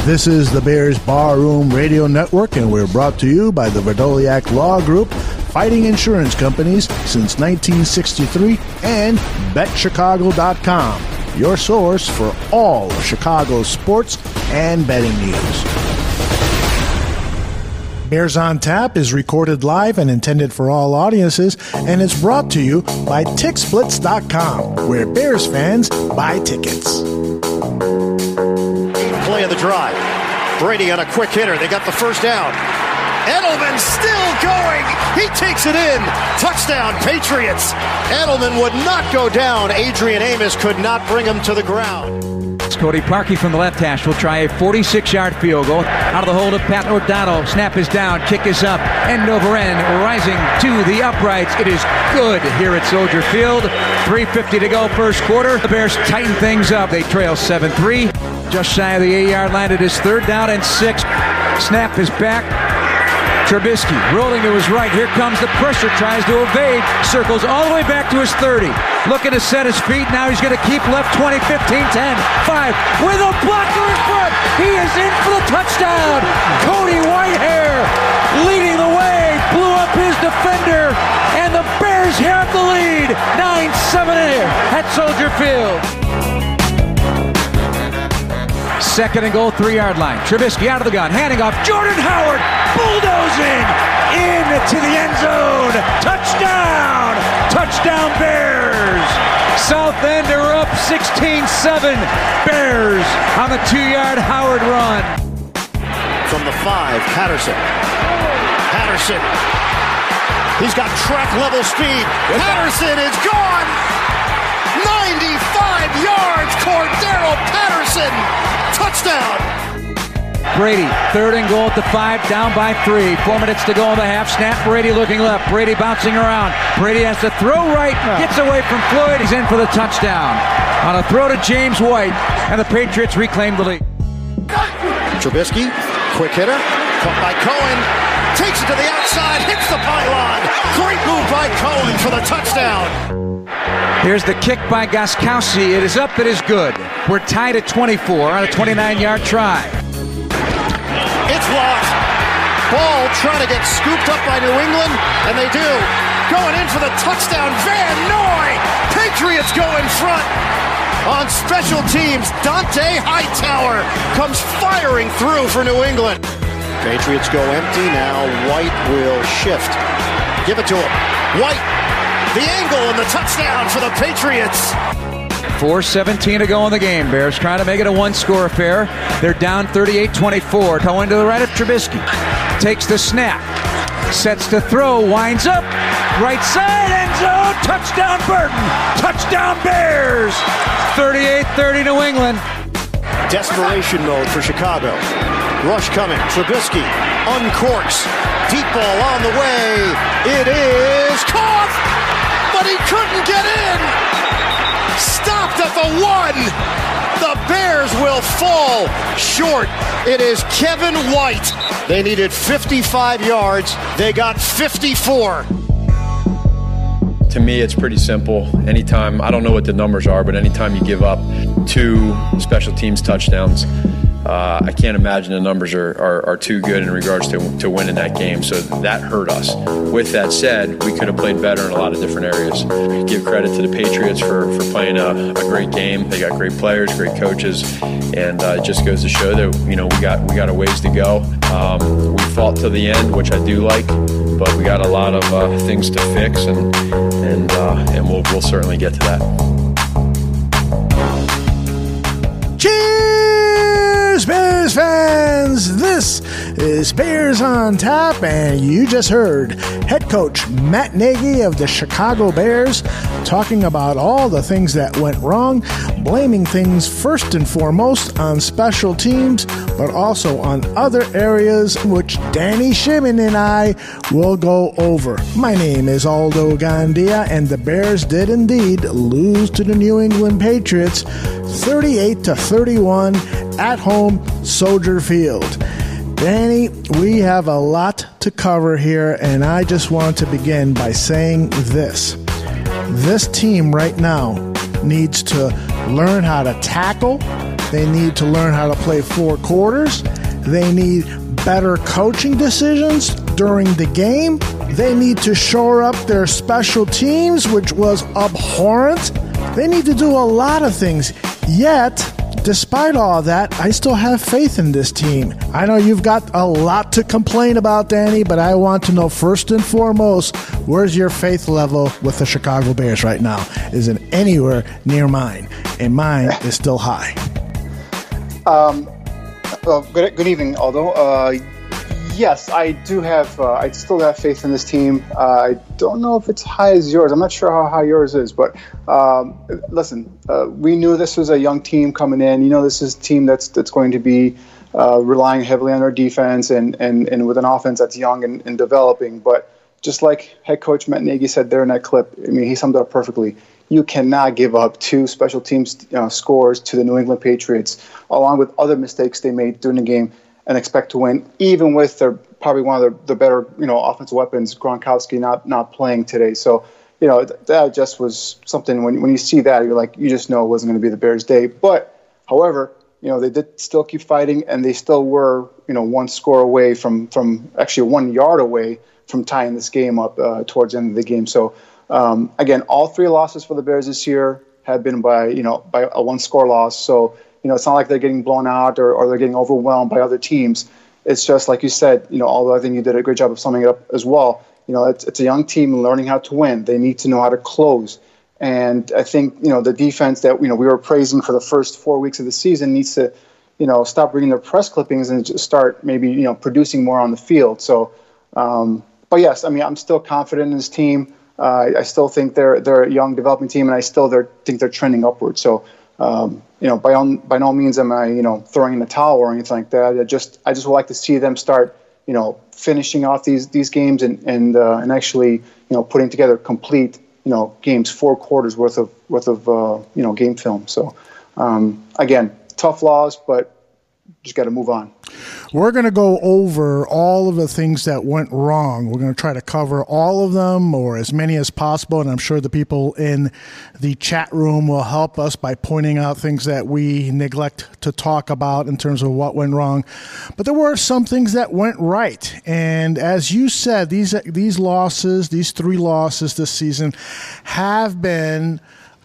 This is the Bears Barroom Radio Network, and we're brought to you by the Verdoliak Law Group, fighting insurance companies since 1963, and BetChicago.com, your source for all of Chicago's sports and betting news. Bears on Tap is recorded live and intended for all audiences, and it's brought to you by TickSplits.com, where Bears fans buy tickets. Play of the drive. Brady on a quick hitter. They got the first down. Edelman still going. He takes it in. Touchdown, Patriots. Edelman would not go down. Adrian Amos could not bring him to the ground. Cody Parkey from the left hash will try a 46-yard field goal. Out of the hold of Pat O'Donnell. Snap is down. Kick is up. End over end. Rising to the uprights. It is good here at Soldier Field. 3:50 to go first quarter. The Bears tighten things up. They trail 7-3. Just shy of the 8-yard line. It is 3rd down and 6. Snap is back. Trubisky rolling to his right. Here comes the pressure. Tries to evade. Circles all the way back to his 30. Looking to set his feet. Now he's going to keep left 20, 15, 10, 5. With a blocker in front. He is in for the touchdown. Cody Whitehair leading the way. Blew up his defender. And the Bears have the lead. 9-7 at Soldier Field. 2nd and goal, 3-yard line. Trubisky out of the gun, handing off. Jordan Howard bulldozing into the end zone. Touchdown! Touchdown Bears! South End are up 16-7. Bears on the 2-yard Howard run. From the 5, Patterson. He's got track level speed. Patterson is gone. 95 yards. Cordero Patterson. Touchdown. Brady, 3rd and goal at the 5, down by 3. 4 minutes to go in the half. Snap, Brady looking left. Brady bouncing around. Brady has to throw right. Gets away from Floyd. He's in for the touchdown. On a throw to James White. And the Patriots reclaim the lead. Trubisky, quick hitter. Caught by Cohen. Takes it to the outside. Hits the pylon. Great move by Cohen for the touchdown. Here's the kick by Gostkowski. It is up. It is good. We're tied at 24 on a 29-yard try. It's lost. Ball trying to get scooped up by New England, and they do. Going in for the touchdown, Van Noy. Patriots go in front. On special teams, Dante Hightower comes firing through for New England. Patriots go empty now. White will shift. Give it to him. White. The angle and the touchdown for the Patriots. 4:17 to go in the game. Bears trying to make it a one-score affair. They're down 38-24. Cohen to the right of Trubisky. Takes the snap. Sets to throw. Winds up. Right side end zone. Touchdown Burton. Touchdown Bears. 38-30 New England. Desperation mode for Chicago. Rush coming. Trubisky uncorks. Deep ball on the way. It is caught. But he couldn't get in. Stopped at the 1. The Bears will fall short. It is Kevin White. They needed 55 yards. They got 54. To me, it's pretty simple. Anytime, I don't know what the numbers are, but anytime you give up 2 special teams touchdowns, I can't imagine the numbers are too good in regards to winning that game. So that hurt us. With that said, we could have played better in a lot of different areas. Give credit to the Patriots for playing a great game. They got great players, great coaches, and it just goes to show that we got a ways to go. We fought to the end, which I do like, but we got a lot of things to fix, and we'll certainly get to that. Cheers, Bears fans! This is Bears on Tap, and you just heard head coach Matt Nagy of the Chicago Bears talking about all the things that went wrong, blaming things first and foremost on special teams, but also on other areas which Danny Shimon and I will go over. My name is Aldo Gandia, and the Bears did indeed lose to the New England Patriots 38-31 at home, Soldier Field. Danny, we have a lot to cover here, and I just want to begin by saying this. This team right now needs to learn how to tackle, They need to learn how to play 4 quarters. They need better coaching decisions during the game. They need to shore up their special teams, which was abhorrent. They need to do a lot of things. Yet, despite all that, I still have faith in this team. I know you've got a lot to complain about, Danny, but I want to know first and foremost, where's your faith level with the Chicago Bears right now? Is it anywhere near mine? And mine is still high. Good evening, Aldo. Yes, I do have. I still have faith in this team. I don't know if it's high as yours. I'm not sure how high yours is, but listen, we knew this was a young team coming in. This is a team that's going to be relying heavily on their defense and with an offense that's young and developing. But just like head coach Matt Nagy said there in that clip, I mean, he summed it up perfectly. You cannot give up 2 special teams scores to the New England Patriots, along with other mistakes they made during the game, and expect to win, even with their probably one of the better offensive weapons, Gronkowski not playing today. So that just was something. When you see that, you're like, you just know it wasn't going to be the Bears' day. But however, they did still keep fighting, and they still were 1 score away from actually 1 yard away from tying this game up towards the end of the game. So again, all 3 losses for the Bears this year have been by a 1-score loss. So it's not like they're getting blown out or they're getting overwhelmed by other teams. It's just like you said, although I think you did a great job of summing it up as well. It's a young team learning how to win. They need to know how to close. And I think, the defense that, we were praising for the first 4 weeks of the season needs to, stop reading their press clippings and just start maybe, producing more on the field. So, but yes, I mean, I'm still confident in this team. I still think they're a young developing team, and I still think they're trending upward. So, by no means am I, throwing in the towel or anything like that. I just would like to see them start, finishing off these games and actually, putting together complete, games, 4 quarters worth of game film. So, again, tough loss, but just got to move on. We're going to go over all of the things that went wrong. We're going to try to cover all of them or as many as possible, and I'm sure the people in the chat room will help us by pointing out things that we neglect to talk about in terms of what went wrong. But there were some things that went right, and as you said, these losses, these 3 losses this season have been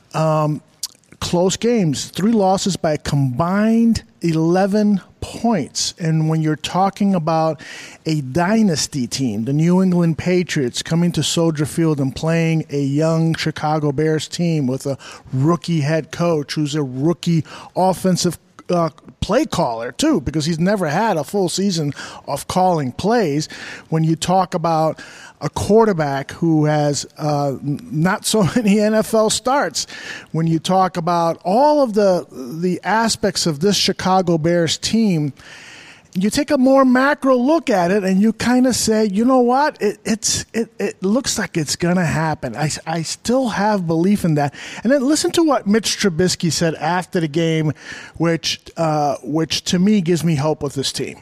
close games. 3 losses by a combined 11 points. And when you're talking about a dynasty team, the New England Patriots coming to Soldier Field and playing a young Chicago Bears team with a rookie head coach who's a rookie offensive play caller too, because he's never had a full season of calling plays. When you talk about a quarterback who has not so many NFL starts, when you talk about all of the aspects of this Chicago Bears team, you take a more macro look at it and you kind of say, you know what, it looks like it's going to happen. I still have belief in that. And then listen to what Mitch Trubisky said after the game, which to me gives me hope with this team.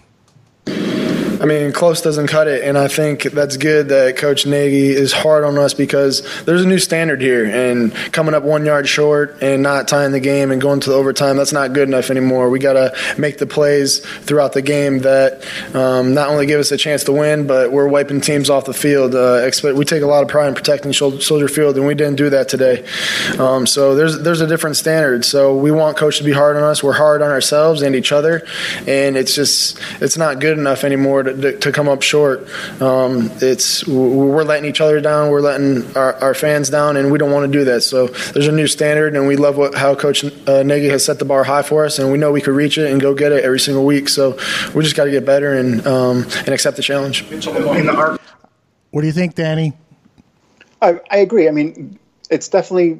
I mean, close doesn't cut it, and I think that's good that Coach Nagy is hard on us because there's a new standard here, and coming up 1 yard short and not tying the game and going to the overtime, that's not good enough anymore. We got to make the plays throughout the game that not only give us a chance to win, but we're wiping teams off the field. We take a lot of pride in protecting Soldier Field, and we didn't do that today. So there's a different standard. So we want Coach to be hard on us. We're hard on ourselves and each other, and it's not good enough anymore to come up short. We're letting each other down. We're letting our fans down, and we don't want to do that. So there's a new standard, and we love how Coach Nagy has set the bar high for us, and we know we could reach it and go get it every single week. So we just got to get better and accept the challenge. What do you think, Danny? I agree. I mean, it's definitely,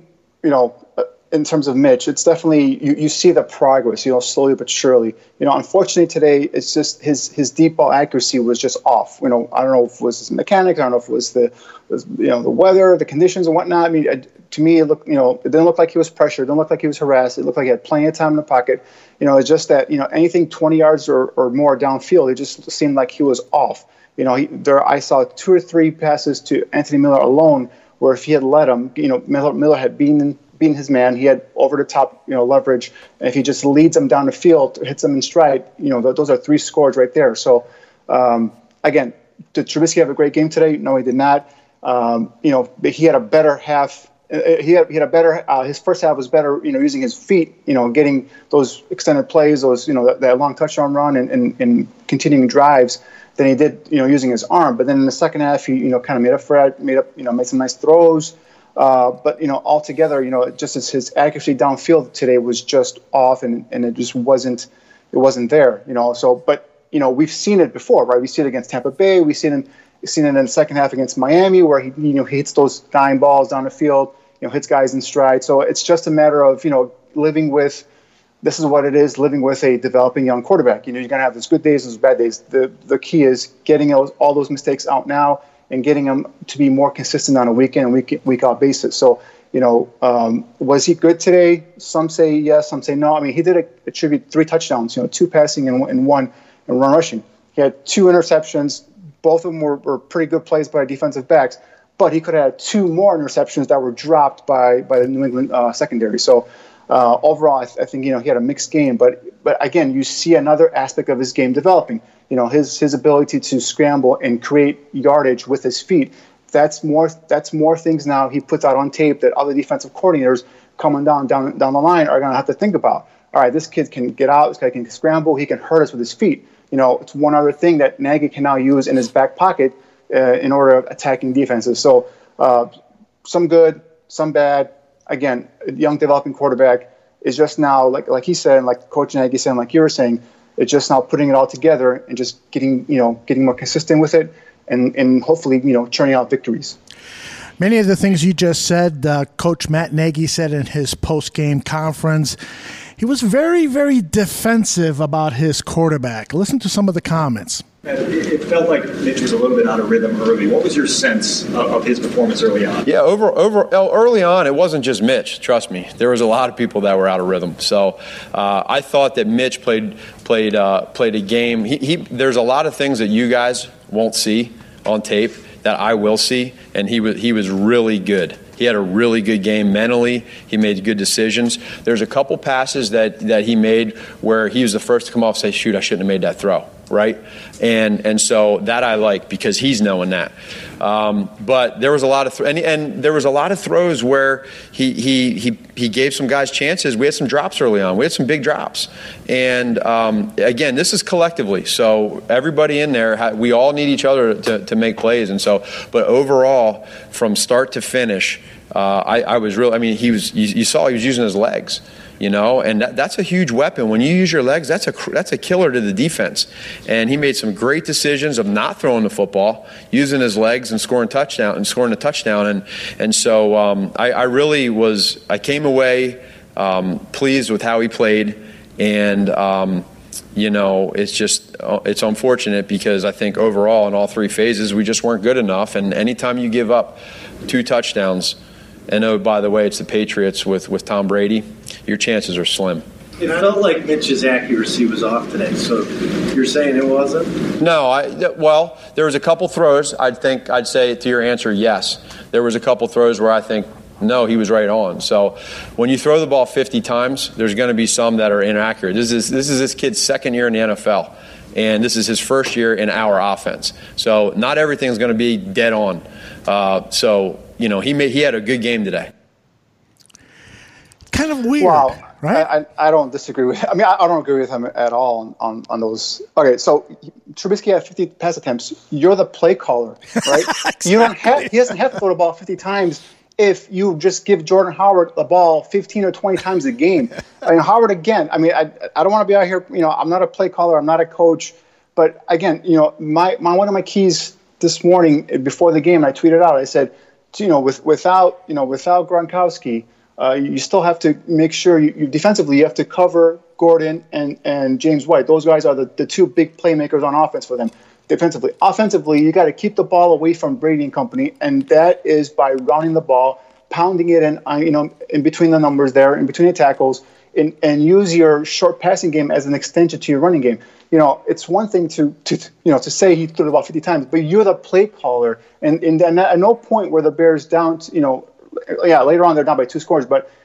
in terms of Mitch, it's definitely you see the progress, slowly but surely. Unfortunately today, it's just his deep ball accuracy was just off. I don't know if it was his mechanics, I don't know if it was the weather, the conditions and whatnot. I mean, to me, it looked, it didn't look like he was pressured. It didn't look like he was harassed. It looked like he had plenty of time in the pocket. It's just that anything 20 yards or more downfield, it just seemed like he was off. I saw 2 or 3 passes to Anthony Miller alone, where if he had let him, Miller had been being his man. He had over the top, leverage. And if he just leads them down the field, hits them in stride, those are 3 scores right there. So, again, did Trubisky have a great game today? No, he did not. He had a better half. He had a better. His first half was better. Using his feet. Getting those extended plays, those that long touchdown run and continuing drives than he did using his arm. But then in the second half, he kind of made up for it. Made some nice throws. But altogether, just as his accuracy downfield today was just off, and it just wasn't there. So but we've seen it before, right? We see it against Tampa Bay. We've seen it in the second half against Miami, where he hits those dime balls down the field, hits guys in stride. So it's just a matter of living with. This is what it is, living with a developing young quarterback. You're going to have those good days, those bad days. The key is getting all those mistakes out now and getting them to be more consistent on a week in and week out basis. So, was he good today? Some say yes, some say no. I mean, he did attribute 3 touchdowns, 2 passing and 1 and run rushing. He had 2 interceptions. Both of them were pretty good plays by defensive backs, but he could have had 2 more interceptions that were dropped by the New England secondary. So overall, I think he had a mixed game. But again, you see another aspect of his game developing. His ability to scramble and create yardage with his feet. That's more things now he puts out on tape that other defensive coordinators coming down the line are going to have to think about. All right, this kid can get out. This guy can scramble. He can hurt us with his feet. It's one other thing that Nagy can now use in his back pocket in order of attacking defenses. So some good, some bad. Again, a young developing quarterback is just now, like he said, and like Coach Nagy said, and like you were saying, it's just now putting it all together and just getting more consistent with it and hopefully, churning out victories. Many of the things you just said, Coach Matt Nagy said in his post-game conference. He was very, very defensive about his quarterback. Listen to some of the comments. It felt like Mitch was a little bit out of rhythm early. What was your sense of his performance early on? Yeah, early on, it wasn't just Mitch. Trust me, there was a lot of people that were out of rhythm. So I thought that Mitch played a game. There's a lot of things that you guys won't see on tape that I will see, and he was really good. He had a really good game mentally. He made good decisions. There's a couple passes that he made where he was the first to come off and say, shoot, I shouldn't have made that throw, right? And so that I like because he's knowing that. But there was a lot of and there was a lot of throws where he gave some guys chances. We had some drops early on. We had some big drops. And again, this is collectively. So everybody in there, we all need each other to make plays. And so, but overall, from start to finish, I was really. I mean, you saw he was using his legs. And that's a huge weapon. When you use your legs, that's a killer to the defense. And he made some great decisions of not throwing the football, using his legs and scoring a touchdown. And so I came away pleased with how he played. And it's unfortunate because I think overall in all 3 phases we just weren't good enough. And anytime you give up 2 touchdowns. And oh, by the way, it's the Patriots with Tom Brady. Your chances are slim. It felt like Mitch's accuracy was off today. So you're saying it wasn't? No. Well, there was a couple throws. I'd say to your answer, yes. There was a couple throws where I think, no, he was right on. So when you throw the ball 50 times, there's going to be some that are inaccurate. This is this kid's second year in the NFL, and this is his first year in our offense. So not everything's going to be dead on. He had a good game today. Kind of weird, wow. Right? I don't disagree with. I mean, I don't agree with him at all on those. Okay, so Trubisky had 50 pass attempts. You're the play caller, right? Exactly. He doesn't have to throw the ball 50 times if you just give Jordan Howard the ball 15 or 20 times a game. I mean, Howard again. I mean, I don't want to be out here. I'm not a play caller. I'm not a coach. But again, my one of my keys this morning before the game, I tweeted out. I said, without Gronkowski, you still have to make sure you defensively you have to cover Gordon and James White. Those guys are the 2 big playmakers on offense for them. Defensively, offensively, you got to keep the ball away from Brady and company, and that is by running the ball, pounding it in between the numbers there, in between the tackles, and use your short passing game as an extension to your running game. It's one thing to say he threw the ball 50 times, but you're the play caller, and at no point were the Bears down. Later on they're down by 2 scores, but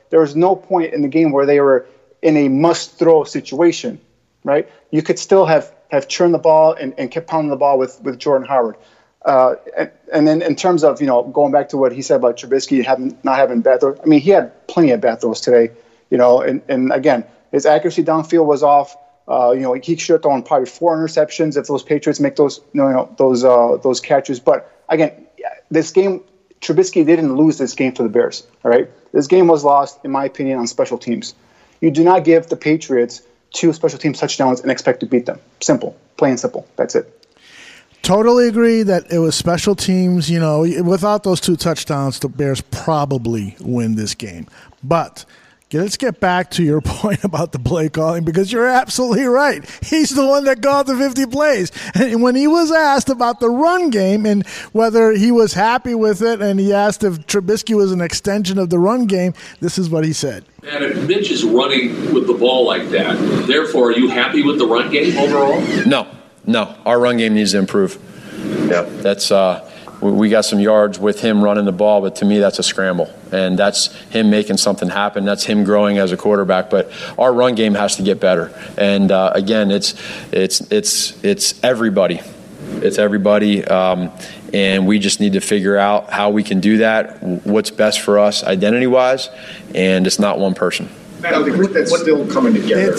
there was no point in the game where they were in a must-throw situation, right? You could still have churned the ball and kept pounding the ball with Jordan Howard. And then in terms of, going back to what he said about Trubisky not having bad throws, I mean, he had plenty of bad throws today, and again, his accuracy downfield was off. He should have thrown probably 4 interceptions if those Patriots make those catches. But again, this game, Trubisky didn't lose this game for the Bears. All right, this game was lost, in my opinion, on special teams. You do not give the Patriots 2 special teams touchdowns and expect to beat them. Simple, plain and simple. That's it. Totally agree that it was special teams. Without those 2 touchdowns, the Bears probably win this game. But let's get back to your point about the play calling, because you're absolutely right. He's the one that called the 50 plays. And when he was asked about the run game and whether he was happy with it, and he asked if Trubisky was an extension of the run game, this is what he said. And if Mitch is running with the ball like that, therefore, are you happy with the run game overall? No. Our run game needs to improve. Yeah, that's we got some yards with him running the ball, but to me that's a scramble, and that's him making something happen. That's him growing as a quarterback. But our run game has to get better. And again, it's everybody. It's everybody, and we just need to figure out how we can do that. What's best for us, identity-wise, and it's not one person. I don't think that's still coming together.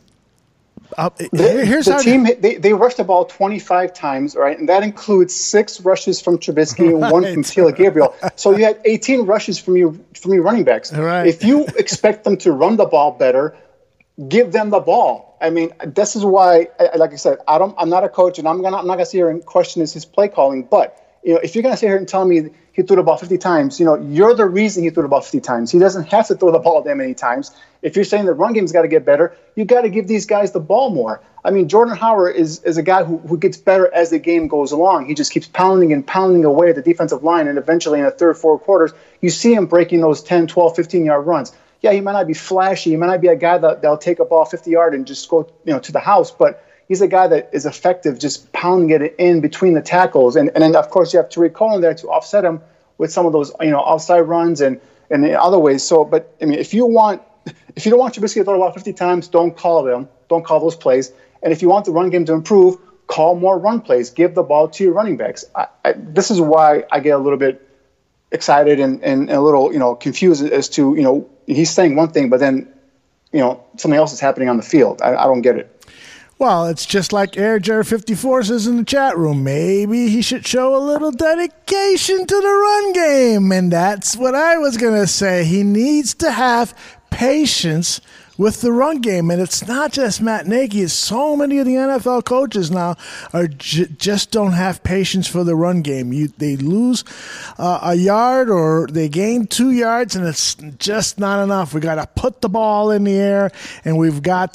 The team, they rushed the ball 25 times, right? And that includes 6 rushes from Trubisky and 1 from Taylor Gabriel. So you had 18 rushes from your running backs. Right. If you expect them to run the ball better, give them the ball. I mean, this is why, like I said, I'm not a coach, and I'm not gonna sit here and question his play calling. But if you're gonna sit here and tell me he threw the ball 50 times, you're the reason he threw the ball 50 times. He doesn't have to throw the ball that many times. If you're saying the run game's got to get better, you got to give these guys the ball more. I mean, Jordan Howard is a guy who gets better as the game goes along. He just keeps pounding and pounding away at the defensive line, and eventually in the third, fourth quarters, you see him breaking those 10, 12, 15-yard runs. Yeah, he might not be flashy. He might not be a guy that'll take a ball 50-yard and just go to the house, but he's a guy that is effective just pounding it in between the tackles. And then, of course, you have Tariq Cohen there to offset him with some of those outside runs and in other ways. So, but I mean, if you don't want Trubisky to throw the ball 50 times, don't call them. Don't call those plays. And if you want the run game to improve, call more run plays. Give the ball to your running backs. This is why I get a little bit excited and a little confused as to he's saying one thing, but then something else is happening on the field. I don't get it. Well, it's just like AirJair54 says in the chat room. Maybe he should show a little dedication to the run game. And that's what I was going to say. He needs to have patience with the run game. And it's not just Matt Nagy. It's so many of the NFL coaches now are just don't have patience for the run game. They lose a yard or they gain 2 yards, and it's just not enough. We got to put the ball in the air, and we've got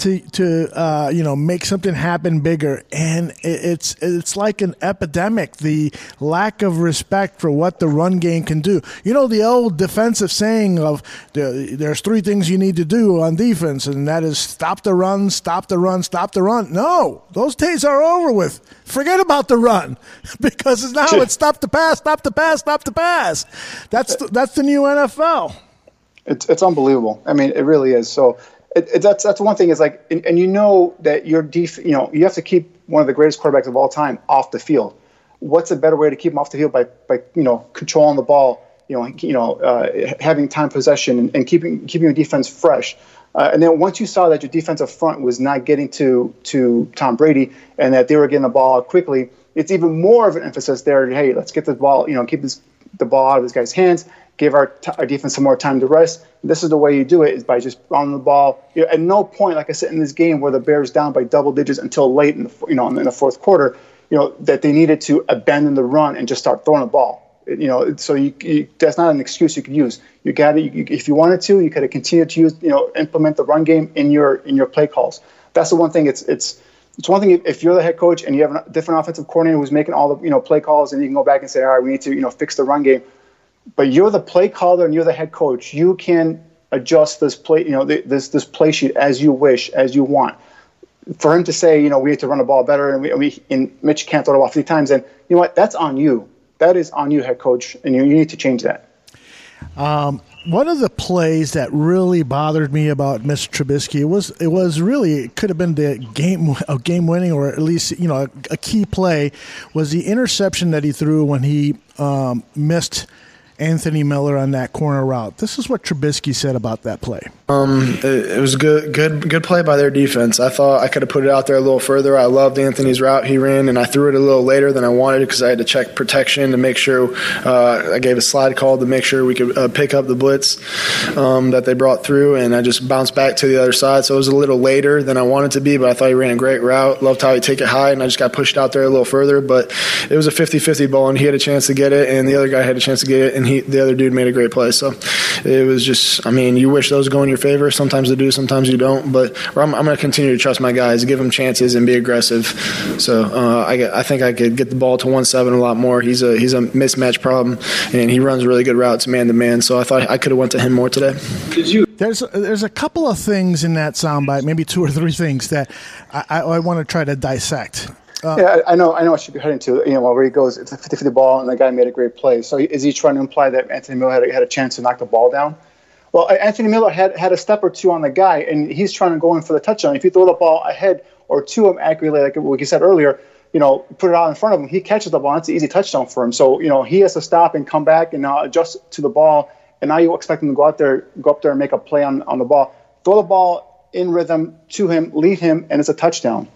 to make something happen bigger. And it's like an epidemic, the lack of respect for what the run game can do. The old defensive saying of there's 3 things you need to do on defense, and that is stop the run, stop the run, stop the run. No, those days are over with. Forget about the run, because now it's stop the pass, stop the pass, stop the pass. That's the new NFL. It's unbelievable. I mean, it really is. So that's one thing. Is like, and that your you have to keep one of the greatest quarterbacks of all time off the field. What's a better way to keep him off the field by controlling the ball? Having time possession and keeping your defense fresh. And then once you saw that your defensive front was not getting to Tom Brady and that they were getting the ball out quickly, it's even more of an emphasis there. Hey, let's get the ball, keep the ball out of this guy's hands, give our defense some more time to rest. And this is the way you do it, is by just running the ball. At no point, like I said, in this game where the Bears down by double digits until late in the fourth quarter, that they needed to abandon the run and just start throwing the ball. So that's not an excuse you could use. You got to, if you wanted to, you could have continued to use, implement the run game in your play calls. That's the one thing. It's one thing if you're the head coach and you have a different offensive coordinator who's making all the play calls, and you can go back and say, all right, we need to fix the run game. But you're the play caller and you're the head coach. You can adjust this play, this play sheet as you wish, as you want. For him to say, we need to run the ball better, and Mitch can't throw the ball 50 times, and you know what? That's on you. That is on you, head coach, and you need to change that. one of the plays that really bothered me about Mr. Trubisky it could have been the game winning, or at least a key play, was the interception that he threw when he missed Anthony Miller on that corner route. This is what Trubisky said about that play. It was good play by their defense. I thought I could have put it out there a little further. I loved Anthony's route he ran, and I threw it a little later than I wanted because I had to check protection to make sure. I gave a slide call to make sure we could pick up the blitz that they brought through, and I just bounced back to the other side. So it was a little later than I wanted to be, but I thought he ran a great route. Loved how he take it high, and I just got pushed out there a little further. But it was a 50-50 ball, and he had a chance to get it, and the other guy had a chance to get it, and the other dude made a great play. So it was just, you wish those go in your favor. Sometimes they do, sometimes you don't. But I'm going to continue to trust my guys, give them chances, and be aggressive. So I think I could get the ball to 1-7 a lot more. He's a mismatch problem, and he runs really good routes man to man. So I thought I could have went to him more today. There's a couple of things in that soundbite, maybe 2 or 3 things that I want to try to dissect. Yeah, I know what you're heading to. Where he goes, it's a 50-50 ball, and the guy made a great play. So is he trying to imply that Anthony Miller had a chance to knock the ball down? Well, Anthony Miller had a step or 2 on the guy, and he's trying to go in for the touchdown. If you throw the ball ahead or to him accurately, like you said earlier, put it out in front of him, he catches the ball, and it's an easy touchdown for him. So, he has to stop and come back and now adjust to the ball, and now you expect him to go up there and make a play on the ball. Throw the ball in rhythm to him, lead him, and it's a touchdown.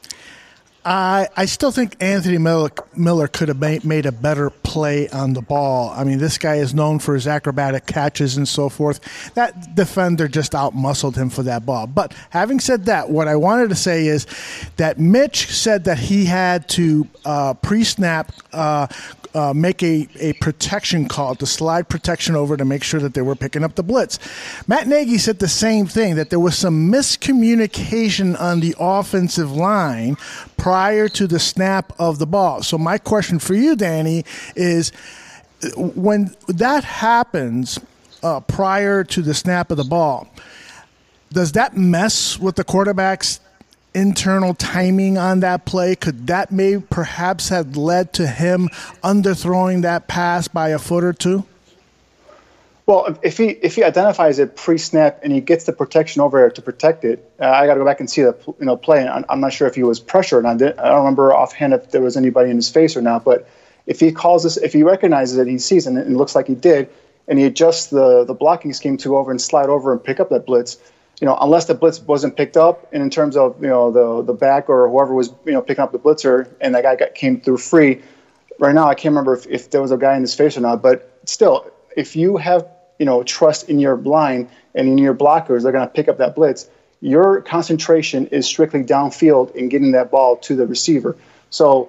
I still think Anthony Miller could have made a better play on the ball. This guy is known for his acrobatic catches and so forth. That defender just outmuscled him for that ball. But having said that, what I wanted to say is that Mitch said that he had to pre-snap make a protection call to slide protection over to make sure that they were picking up the blitz. Matt Nagy said the same thing, that there was some miscommunication on the offensive line prior to the snap of the ball. So my question for you, Danny, is when that happens prior to the snap of the ball, does that mess with the quarterback's internal timing on that play? Could that may perhaps have led to him underthrowing that pass by a foot or 2? Well, if he identifies it pre-snap and he gets the protection over there to protect it, I got to go back and see the play. And I'm not sure if he was pressured. I don't remember offhand if there was anybody in his face or not. But if he calls this, if he recognizes it, he sees it, and it looks like he did, and he adjusts the blocking scheme to go over and slide over and pick up that blitz. Unless the blitz wasn't picked up, and in terms of the back or whoever was picking up the blitzer, and that guy came through free. Right now, I can't remember if there was a guy in his face or not. But still, if you have trust in your line and in your blockers, they're going to pick up that blitz. Your concentration is strictly downfield in getting that ball to the receiver. So,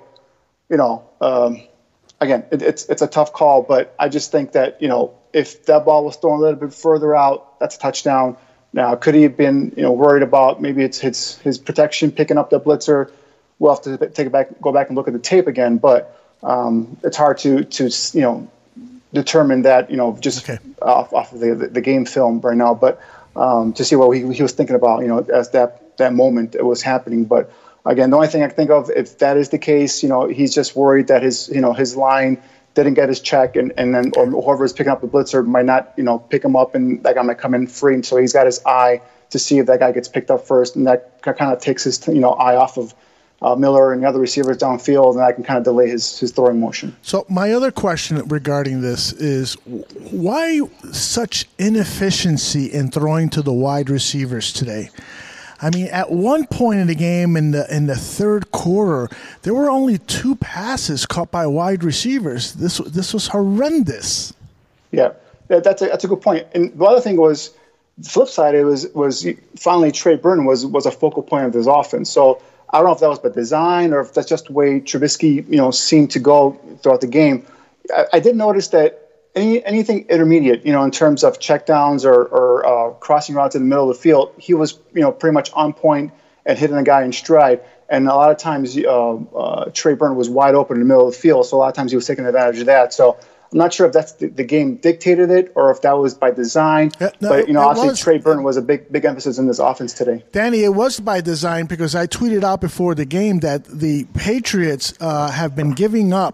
again, it's a tough call, but I just think that if that ball was thrown a little bit further out, that's a touchdown. Now, could he have been, worried about maybe it's his protection picking up the blitzer? We'll have to go back and look at the tape again. But it's hard to determine that, just off of the game film right now. But to see what he was thinking about, as that moment it was happening. But again, the only thing I can think of, if that is the case, he's just worried that his line didn't get his check, and then or whoever is picking up the blitzer might not, pick him up, and that guy might come in free. And so he's got his eye to see if that guy gets picked up first, and that kind of takes his eye off of Miller and the other receivers downfield, and that can kind of delay his throwing motion. So my other question regarding this is, why such inefficiency in throwing to the wide receivers today? At one point in the game, in the third quarter, there were only 2 passes caught by wide receivers. This was horrendous. Yeah, that's a good point. And the other thing was, the flip side, it was finally Trey Burton was a focal point of this offense. So I don't know if that was by design or if that's just the way Trubisky seemed to go throughout the game. I did notice that anything intermediate, in terms of checkdowns or crossing routes in the middle of the field, he was, pretty much on point and hitting the guy in stride. And a lot of times, Trey Burton was wide open in the middle of the field, so a lot of times he was taking advantage of that. So I'm not sure if that's the game dictated it or if that was by design. But obviously Trey Burton was a big emphasis in this offense today. Danny, it was by design because I tweeted out before the game that the Patriots have been giving up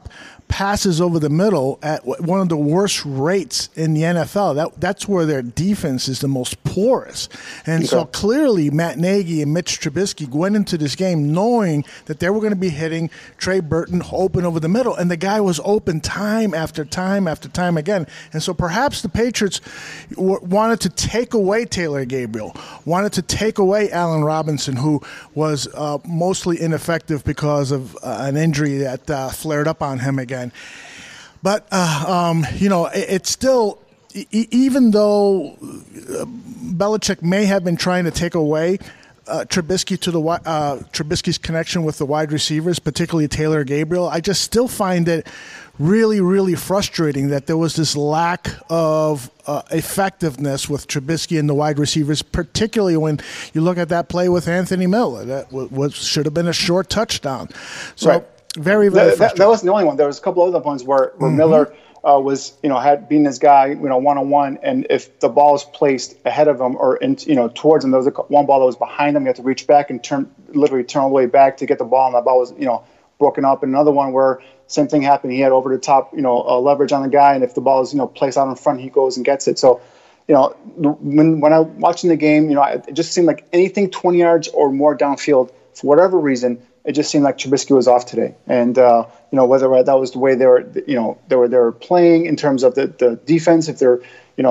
passes over the middle at one of the worst rates in the NFL. That's where their defense is the most porous. And so clearly Matt Nagy and Mitch Trubisky went into this game knowing that they were going to be hitting Trey Burton open over the middle, and the guy was open time after time after time again. And so perhaps the Patriots wanted to take away Taylor Gabriel, wanted to take away Allen Robinson, who was mostly ineffective because of an injury that flared up on him again. But, it's still, even though Belichick may have been trying to take away Trubisky's connection with the wide receivers, particularly Taylor Gabriel, I just still find it really, really frustrating that there was this lack of effectiveness with Trubisky and the wide receivers, particularly when you look at that play with Anthony Miller. That should have been a short touchdown. So. Right. Very, very frustrating. That wasn't the only one. There was a couple other ones where Miller had been this guy, one-on-one, and if the ball was placed ahead of him or towards him, there was one ball that was behind him. You had to reach back and turn all the way back to get the ball, and that ball was broken up. And another one where same thing happened. He had over the top leverage on the guy, and if the ball is placed out in front, he goes and gets it. So when I was watching the game, it just seemed like anything 20 yards or more downfield, for whatever reason, it just seemed like Trubisky was off today. And, whether that was the way they were playing in terms of the defense, if they're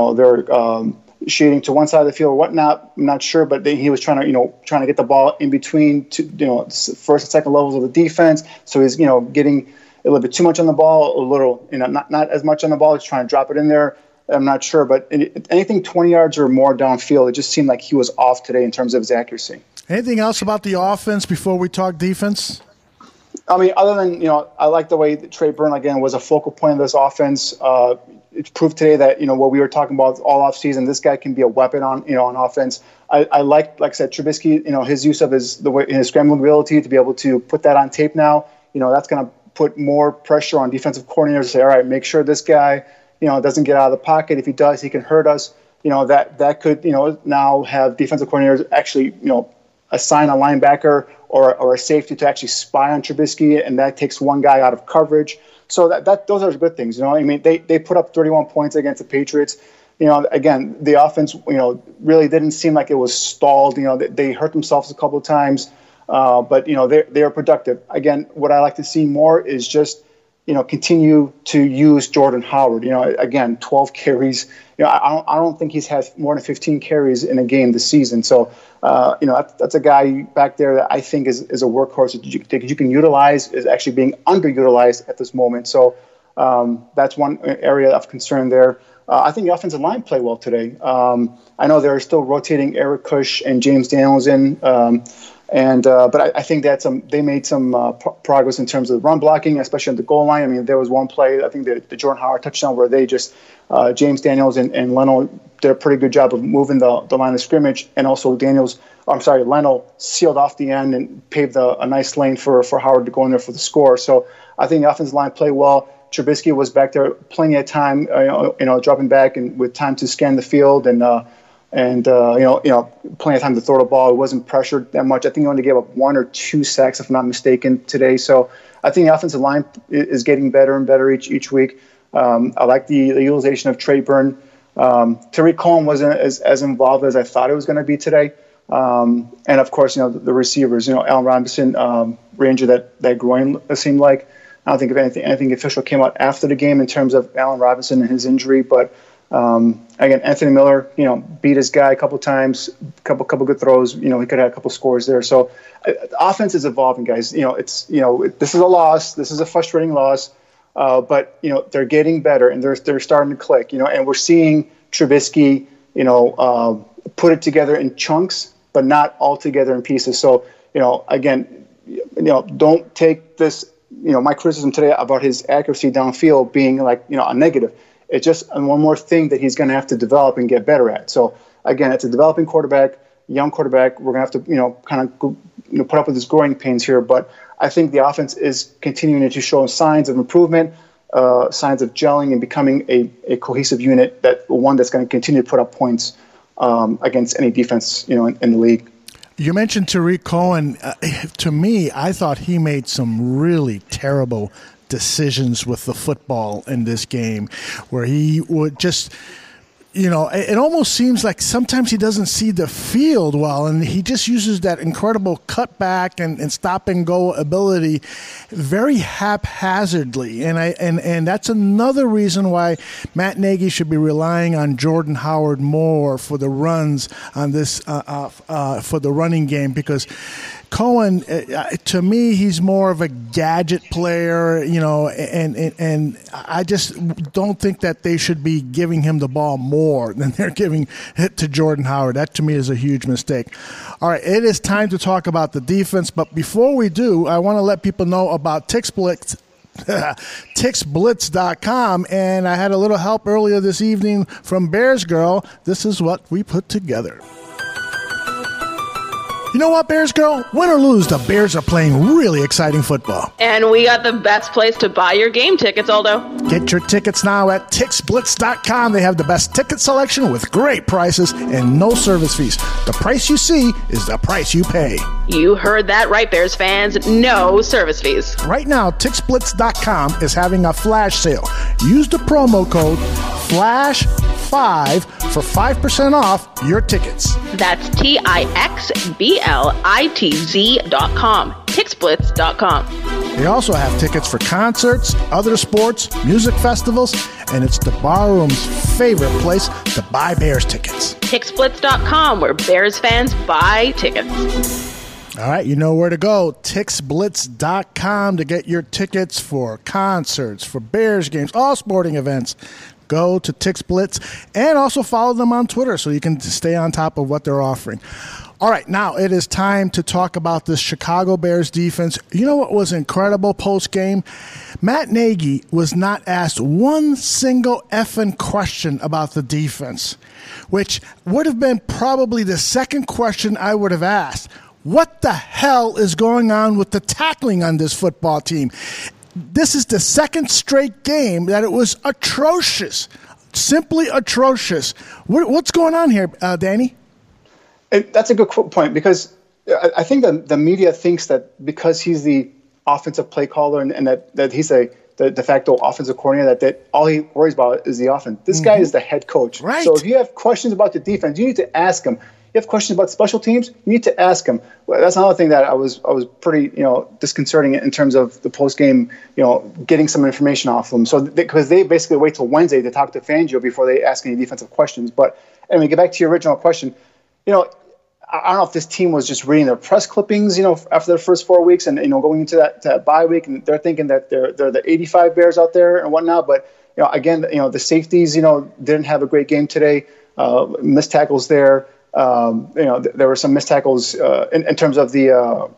shading to one side of the field or whatnot, I'm not sure. But he was trying to get the ball in between, first and second levels of the defense. So he's, getting a little bit too much on the ball, a little, not as much on the ball. He's trying to drop it in there. I'm not sure. But anything 20 yards or more downfield, it just seemed like he was off today in terms of his accuracy. Anything else about the offense before we talk defense? I mean, other than, I like the way that Trey Burton, again, was a focal point of this offense. It's proved today that, what we were talking about all offseason, this guy can be a weapon on offense. I like I said, Trubisky, his use of his scrambling ability to be able to put that on tape now. That's going to put more pressure on defensive coordinators to say, all right, make sure this guy, doesn't get out of the pocket. If he does, he can hurt us. That could, now have defensive coordinators actually, assign a linebacker or a safety to actually spy on Trubisky, and that takes one guy out of coverage. So those are good things. They put up 31 points against the Patriots. Again, the offense, really didn't seem like it was stalled. They hurt themselves a couple of times, but they are productive. Again, what I like to see more is just continue to use Jordan Howard. Again, 12 carries. I don't think he's had more than 15 carries in a game this season. So, that's a guy back there that I think is a workhorse that you can utilize, is actually being underutilized at this moment. So that's one area of concern there. I think the offensive line played well today. I know they're still rotating Eric Kush and James Daniels in. But I think that they made some progress in terms of the run blocking, especially at the goal line. I mean, there was one play, I think the Jordan Howard touchdown, where they just James Daniels and Leno did a pretty good job of moving the line of scrimmage, and also Leno sealed off the end and paved a nice lane for Howard to go in there for the score. So I think the offensive line played well. Trubisky was back there plenty of time, dropping back and with time to scan the field and plenty of time to throw the ball. It wasn't pressured that much. I think he only gave up 1 or 2 sacks, if I'm not mistaken, today. So I think the offensive line is getting better and better each week. I like the utilization of Trey Burton. Tariq Cohen wasn't as involved as I thought it was going to be today. And of course, the receivers, Allen Robinson, re-injured that groin, it seemed like. I don't think if anything official came out after the game in terms of Allen Robinson and his injury, but again, Anthony Miller, beat his guy a couple times, couple good throws. He could have a couple scores there. So, offense is evolving, guys. This is a loss. This is a frustrating loss, but they're getting better and they're starting to click. And we're seeing Trubisky, put it together in chunks, but not all together in pieces. So, again, don't take this. My criticism today about his accuracy downfield being like a negative. It's just one more thing that he's going to have to develop and get better at. So, again, it's a developing quarterback, young quarterback. We're going to have to, kind of put up with his growing pains here. But I think the offense is continuing to show signs of improvement, signs of gelling and becoming a cohesive unit, one that's going to continue to put up points against any defense, in the league. You mentioned Tariq Cohen. To me, I thought he made some really terrible decisions with the football in this game, where he would just, it almost seems like sometimes he doesn't see the field well, and he just uses that incredible cutback and stop and go ability very haphazardly. And that's another reason why Matt Nagy should be relying on Jordan Howard more for the runs on this for the running game, because Cohen, to me, he's more of a gadget player, and I just don't think that they should be giving him the ball more than they're giving it to Jordan Howard. That, to me, is a huge mistake. All right, it is time to talk about the defense, but before we do, I want to let people know about TixBlitz. TixBlitz.com, and I had a little help earlier this evening from Bears Girl. This is what we put together. You know what, Bears Girl? Win or lose, the Bears are playing really exciting football. And we got the best place to buy your game tickets, Aldo. Get your tickets now at TixBlitz.com. They have the best ticket selection with great prices and no service fees. The price you see is the price you pay. You heard that right, Bears fans. No service fees. Right now, TixBlitz.com is having a flash sale. Use the promo code FLASH5 for 5% off your tickets. That's TixBlitz.com. TixBlitz.com. They also have tickets for concerts, other sports, music festivals, and it's the barroom's favorite place to buy Bears tickets. TixBlitz.com, where Bears fans buy tickets. All right, you know where to go. TixBlitz.com to get your tickets for concerts, for Bears games, all sporting events. Go to TixBlitz and also follow them on Twitter so you can stay on top of what they're offering. All right, now it is time to talk about this Chicago Bears defense. You know what was incredible post-game? Matt Nagy was not asked one single effing question about the defense, which would have been probably the second question I would have asked. What the hell is going on with the tackling on this football team? This is the second straight game that it was atrocious, simply atrocious. What's going on here, Danny? That's a good point, because I think the media thinks that because he's the offensive play caller and that he's the de facto offensive coordinator, that all he worries about is the offense. This guy is the head coach. Right. So if you have questions about the defense, you need to ask him. You have questions about special teams, you need to ask him. Well, that's another thing that I was pretty disconcerting in terms of the post game, getting some information off them. So because they basically wait till Wednesday to talk to Fangio before they ask any defensive questions. But anyway, get back to your original question. I don't know if this team was just reading their press clippings, after their first 4 weeks and going into that bye week, and they're thinking that they're the 85 Bears out there and whatnot. But again, the safeties, didn't have a great game today. Missed tackles there. There were some missed tackles in terms of the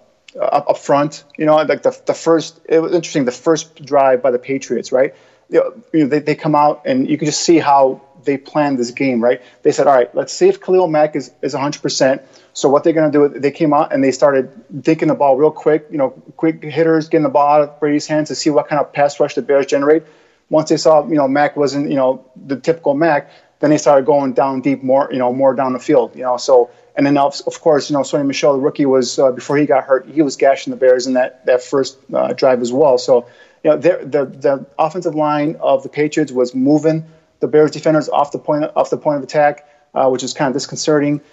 up front. Like the first. It was interesting. The first drive by the Patriots, right? They come out and you can just see how they planned this game, right? They said, all right, let's see if Khalil Mack is 100%. So what they're going to do, they came out and they started dinking the ball real quick, quick hitters, getting the ball out of Brady's hands to see what kind of pass rush the Bears generate. Once they saw, Mack wasn't, the typical Mack, then they started going down deep more down the field, So, and then of course, Sonny Michel, the rookie, was before he got hurt, he was gashing the Bears in that first drive as well. So, the offensive line of the Patriots was moving the Bears defenders off the point of attack, which is kind of disconcerting.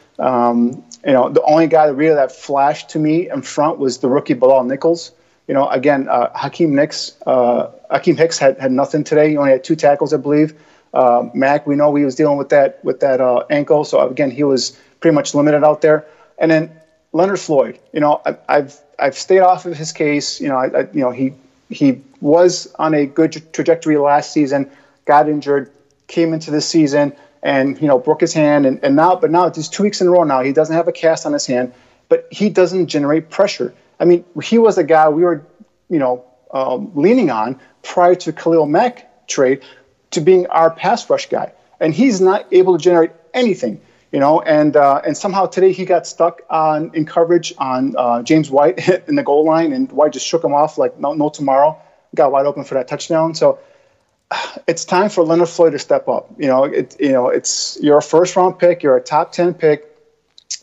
The only guy that flashed to me in front was the rookie Bilal Nichols. Again, Hakeem Hicks had nothing today. He only had 2 tackles, I believe. Mack, we know he was dealing with that ankle, so again he was pretty much limited out there. And then Leonard Floyd, I've stayed off of his case. He was on a good trajectory last season, got injured, came into this season, and broke his hand, and now it's 2 weeks in a row now. He doesn't have a cast on his hand, but he doesn't generate pressure. I mean, he was a guy we were leaning on prior to Khalil Mack trade to being our pass rush guy, and he's not able to generate anything. And somehow today he got stuck in coverage on James White in the goal line, and White just shook him off like no tomorrow. Got wide open for that touchdown. So it's time for Leonard Floyd to step up. It's you're a first round pick, you're a top 10 pick.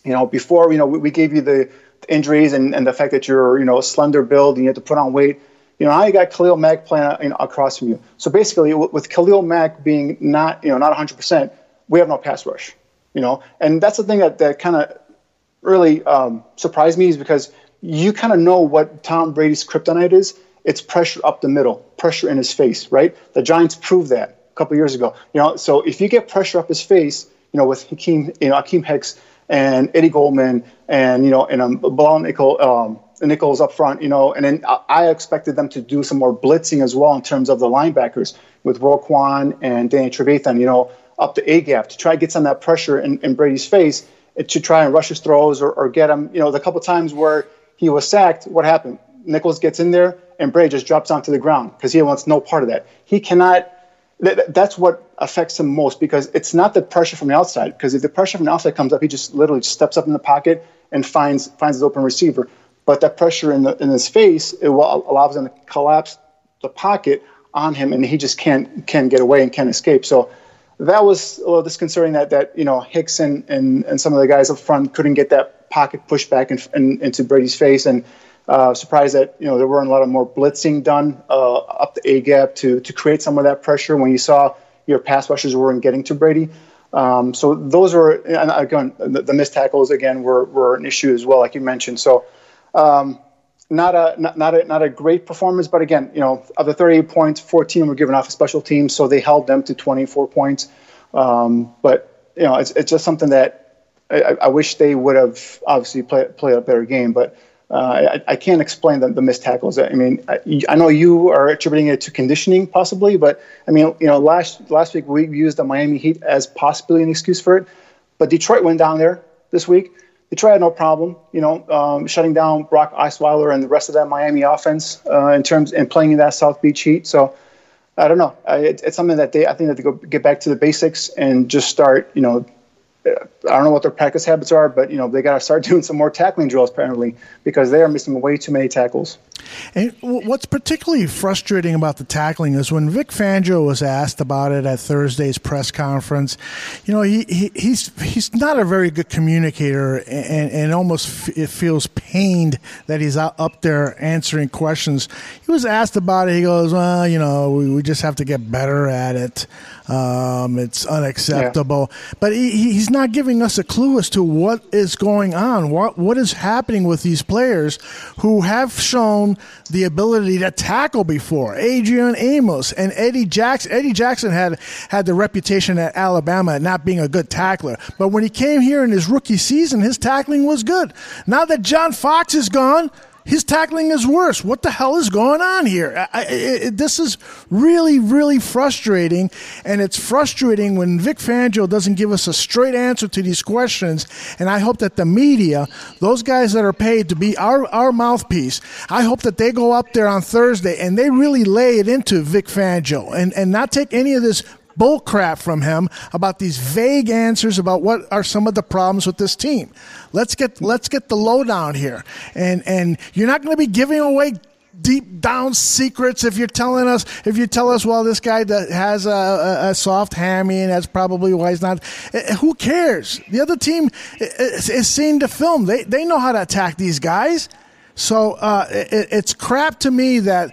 Before we gave you the injuries and the fact that you're a slender build and you have to put on weight. Now you got Khalil Mack playing across from you. So basically, with Khalil Mack being not 100%, we have no pass rush. And that's the thing that kind of really surprised me, is because you kind of know what Tom Brady's kryptonite is. It's pressure up the middle, pressure in his face, right? The Giants proved that a couple years ago. So if you get pressure up his face, with Hakeem Hicks and Eddie Goldman and Bilal Nichols up front, and then I expected them to do some more blitzing as well in terms of the linebackers with Roquan and Danny Trevathan, up the A-gap to try to get some of that pressure in Brady's face to try and rush his throws or get him. The couple times where he was sacked, what happened? Nichols gets in there and Brady just drops onto the ground because he wants no part of that. He cannot. That's what affects him most, because it's not the pressure from the outside. Because if the pressure from the outside comes up, he just literally steps up in the pocket and finds his open receiver. But that pressure in his face, it allows him to collapse the pocket on him, and he just can't get away and can't escape. So that was a little disconcerting that Hicks and some of the guys up front couldn't get that pocket pushed back into Brady's face, and surprised that there weren't a lot of more blitzing done up the A-gap to create some of that pressure when you saw your pass rushers weren't getting to Brady. So those were, and again, the missed tackles again were an issue as well, like you mentioned. So not a great performance, but again, of the 38 points, 14 were given off of special teams, so they held them to 24 points. But it's just something that I wish they would have obviously played a better game, but. I can't explain the missed tackles. I mean, I know you are attributing it to conditioning possibly, but I mean, last week we used the Miami Heat as possibly an excuse for it, but Detroit went down there this week. Detroit had no problem, shutting down Brock Osweiler and the rest of that Miami offense and playing in that South Beach Heat. So I don't know. It's something that I think that they go get back to the basics and just start, I don't know what their practice habits are, but they got to start doing some more tackling drills apparently, because they are missing way too many tackles. And what's particularly frustrating about the tackling is when Vic Fangio was asked about it at Thursday's press conference, he's not a very good communicator, and almost it feels pained that he's up there answering questions. He was asked about it. He goes, well, we just have to get better at it. It's unacceptable. Yeah. But he's not giving us a clue as to what is going on, what is happening with these players who have shown the ability to tackle before. Adrian Amos and Eddie Jackson. Eddie Jackson had the reputation at Alabama at not being a good tackler. But when he came here in his rookie season, his tackling was good. Now that John Fox is gone, his tackling is worse. What the hell is going on here? This is really, really frustrating, and it's frustrating when Vic Fangio doesn't give us a straight answer to these questions, and I hope that the media, those guys that are paid to be our mouthpiece, I hope that they go up there on Thursday and they really lay it into Vic Fangio and not take any of this bull crap from him about these vague answers about what are some of the problems with this team. Let's get the lowdown here. And you're not going to be giving away deep down secrets if you tell us, well, this guy that has a soft hammy and that's probably why he's not. Who cares? The other team is seeing the film. They know how to attack these guys. So it's crap to me that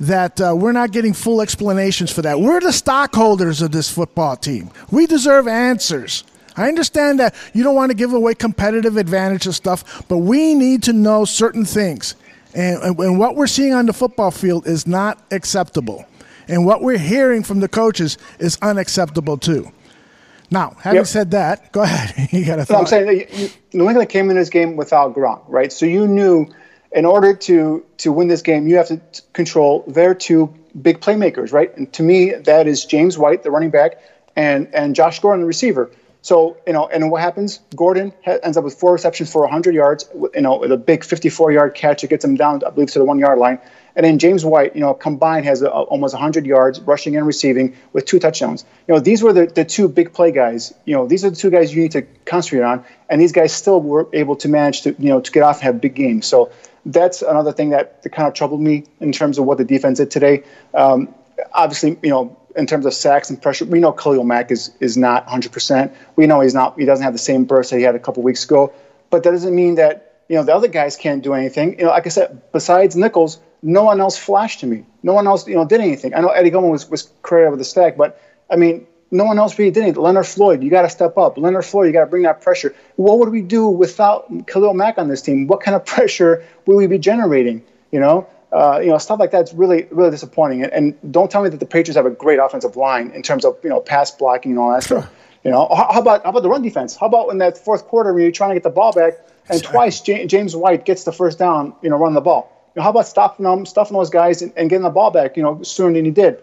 we're not getting full explanations for that. We're the stockholders of this football team. We deserve answers. I understand that you don't want to give away competitive advantage and stuff, but we need to know certain things. And what we're seeing on the football field is not acceptable. And what we're hearing from the coaches is unacceptable too. Now, having said that, go ahead. You got a thought. No, I'm saying that New England came in this game without Gronk, right? So you knew in order to win this game, you have to control their two big playmakers, right? And to me, that is James White, the running back, and Josh Gordon, the receiver. So, and what happens? Gordon ends up with 4 receptions for 100 yards, with a big 54-yard catch that gets him down, I believe, to the 1-yard line. And then James White, combined has almost 100 yards rushing and receiving with 2 touchdowns. These were the 2 big play guys. These are the 2 guys you need to concentrate on. And these guys still were able to manage to get off and have big games. So that's another thing that kind of troubled me in terms of what the defense did today. Obviously, in terms of sacks and pressure, we know Khalil Mack is not 100%. We know he doesn't have the same burst that he had a couple weeks ago. But that doesn't mean that the other guys can't do anything. Like I said, besides Nichols, no one else flashed to me. No one else, did anything. I know Eddie Gilman was credited with the stack, but I mean, no one else really did anything. Leonard Floyd, you got to step up. Leonard Floyd, you got to bring that pressure. What would we do without Khalil Mack on this team? What kind of pressure would we be generating? Stuff like that's really, really disappointing. And don't tell me that the Patriots have a great offensive line in terms of pass blocking and all that stuff. How about the run defense? How about in that fourth quarter when you're trying to get the ball back and twice James White gets the first down, running the ball? How about stuffing those guys and getting the ball back, sooner than he did?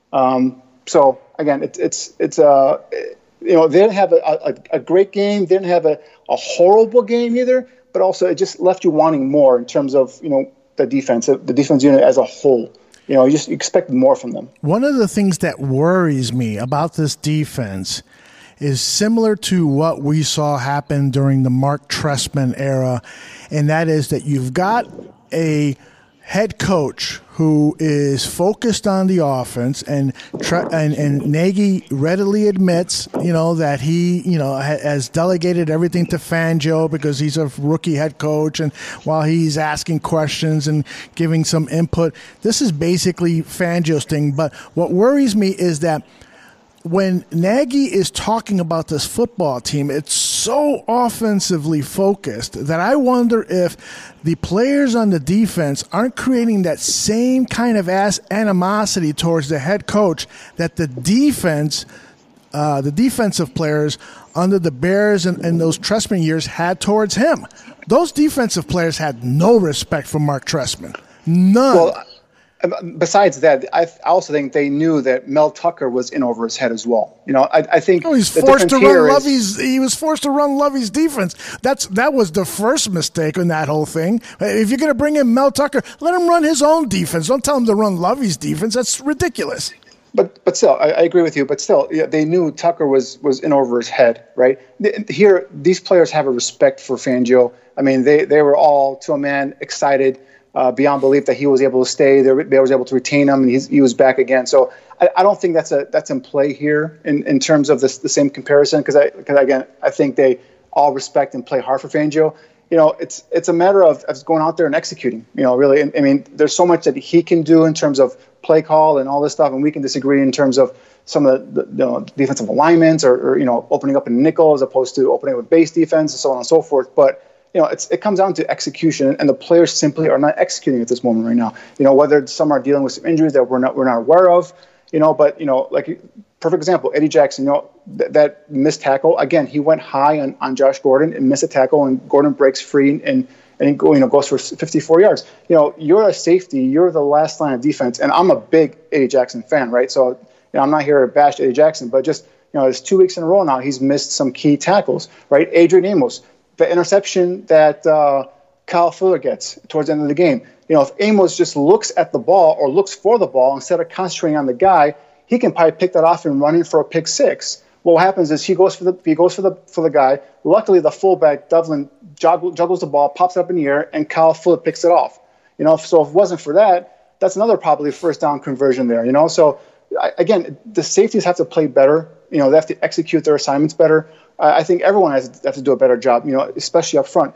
So again, it's they didn't have a great game. They didn't have a horrible game either. But also, it just left you wanting more in terms of the defense unit as a whole. You just expect more from them. One of the things that worries me about this defense is similar to what we saw happen during the Mark Trestman era, and that is that you've got a head coach who is focused on the offense, and Nagy readily admits, that he, has delegated everything to Fangio because he's a rookie head coach, and while he's asking questions and giving some input, this is basically Fangio's thing. But what worries me is that when Nagy is talking about this football team, it's so offensively focused that I wonder if the players on the defense aren't creating that same kind of animosity towards the head coach that the defensive players under the Bears and those Trestman years had towards him. Those defensive players had no respect for Mark Trestman. None. Well, besides that, I also think they knew that Mel Tucker was in over his head as well. I think he was forced to run Lovey's defense. That was the first mistake in that whole thing. If you're going to bring in Mel Tucker, let him run his own defense. Don't tell him to run Lovey's defense. That's ridiculous. But still, I agree with you. But still, they knew Tucker was in over his head, right? Here, these players have a respect for Fangio. I mean, they were all, to a man, excited. Beyond belief that he was able to stay. They was able to retain him, and he was back again. So I don't think that's in play here in terms of the same comparison. Because again, I think they all respect and play hard for Fangio. It's a matter of going out there and executing. Really. I mean, there's so much that he can do in terms of play call and all this stuff, and we can disagree in terms of some of the defensive alignments or opening up in nickel as opposed to opening with base defense and so on and so forth. But it comes down to execution, and the players simply are not executing at this moment right now. Whether some are dealing with some injuries that we're not aware of, But like perfect example, Eddie Jackson. That missed tackle again. He went high on Josh Gordon and missed a tackle, and Gordon breaks free and he goes for 54 yards. You're a safety. You're the last line of defense, and I'm a big Eddie Jackson fan, right? So I'm not here to bash Eddie Jackson, but just it's 2 weeks in a row now he's missed some key tackles, right? Adrian Amos. The interception that Kyle Fuller gets towards the end of the game. If Amos just looks at the ball or looks for the ball instead of concentrating on the guy, he can probably pick that off and run in for a pick six. What happens is he goes for the guy. Luckily, the fullback Devlin juggles the ball, pops it up in the air, and Kyle Fuller picks it off. So if it wasn't for that, that's another probably first down conversion there. So again, the safeties have to play better. They have to execute their assignments better. I think everyone has to do a better job, especially up front.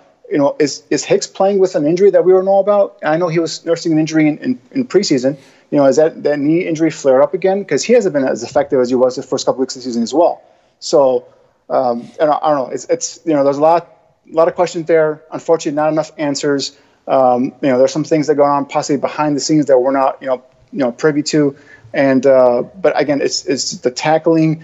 Is Hicks playing with an injury that we don't know about? I know he was nursing an injury in preseason. Is that knee injury flared up again? Because he hasn't been as effective as he was the first couple weeks of the season as well. So I don't know. It's there's a lot of questions there. Unfortunately, not enough answers. There's some things that go on possibly behind the scenes that we're not privy to. And but again, it's the tackling.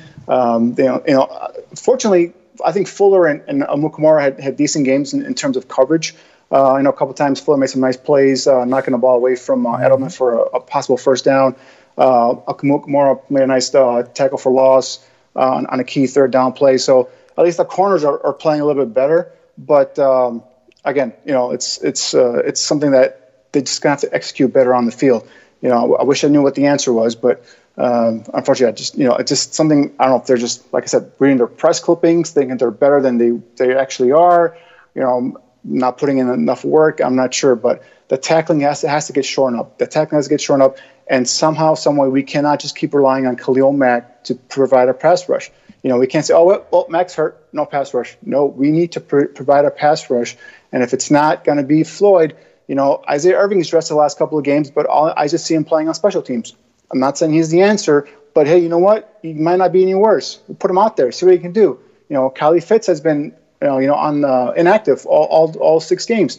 Fortunately, I think Fuller and Amukamara had decent games in terms of coverage. A couple times Fuller made some nice plays, knocking the ball away from Edelman for a possible first down. Amukamara made a nice tackle for loss on a key third down play. So at least the corners are playing a little bit better. But again, it's something that they just gonna have to execute better on the field. I wish I knew what the answer was, but unfortunately, it's just something. I don't know if they're just, like I said, reading their press clippings, thinking they're better than they actually are. Not putting in enough work. I'm not sure, but the tackling has to get shortened up. The tackling has to get shortened up, and somehow, some way, we cannot just keep relying on Khalil Mack to provide a pass rush. We can't say, well, Mack's hurt, no pass rush. No, we need to provide a pass rush And if it's not going to be Floyd, Isaiah Irving's dressed the last couple of games, but I just see him playing on special teams. I'm not saying he's the answer, but hey, you know what? He might not be any worse. We'll put him out there, see what he can do. Kylie Fitz has been, on inactive all 6 games.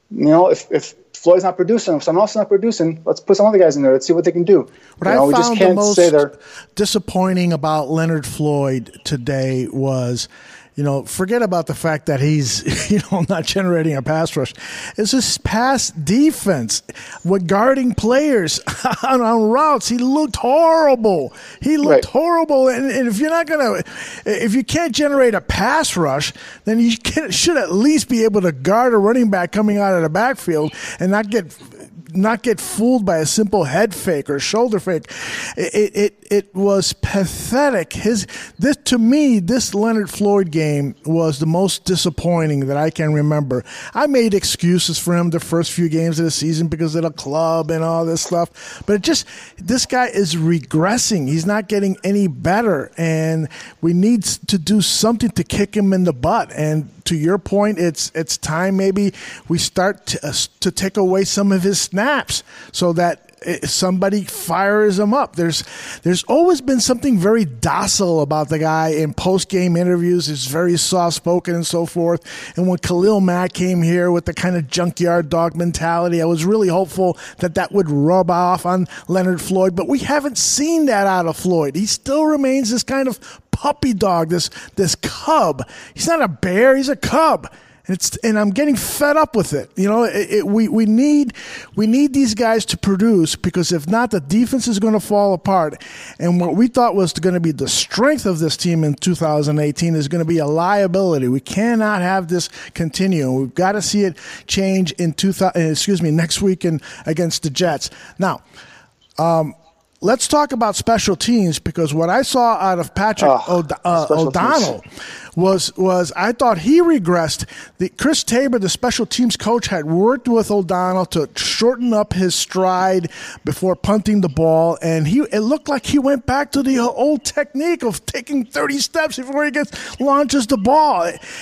If Floyd's not producing, if someone else is not producing, let's put some other guys in there. Let's see what they can do. What I found the most disappointing about Leonard Floyd today was, forget about the fact that he's, not generating a pass rush. It's his pass defense with guarding players on routes. He looked horrible. Horrible. And if you're not if you can't generate a pass rush, then you should at least be able to guard a running back coming out of the backfield and not get fooled by a simple head fake or shoulder fake. It was pathetic. To me, this Leonard Floyd game was the most disappointing that I can remember. I made excuses for him the first few games of the season because of the club and all this stuff, but this guy is regressing. He's not getting any better, and we need to do something to kick him in the butt. And to your point, it's time maybe we start to take away some of his snaps so that somebody fires him up. There's always been something very docile about the guy in post-game interviews. He's very soft-spoken and so forth. And when Khalil Mack came here with the kind of junkyard dog mentality, I was really hopeful that would rub off on Leonard Floyd. But we haven't seen that out of Floyd. He still remains this kind of puppy dog, this cub. He's not a bear, he's a cub. And I'm getting fed up with it. We need these guys to produce, because if not, the defense is going to fall apart. And what we thought was going to be the strength of this team in 2018 is going to be a liability. We cannot have this continue. We've got to see it change next week against the Jets. Now, let's talk about special teams, because what I saw out of Patrick O'Donnell was I thought he regressed. Chris Tabor, the special teams coach, had worked with O'Donnell to shorten up his stride before punting the ball, and it looked like he went back to the old technique of taking 30 steps before he launches the ball.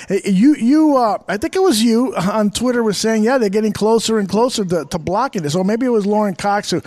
I think it was you on Twitter was saying, yeah, they're getting closer and closer to blocking this. Or maybe it was Lauren Cox from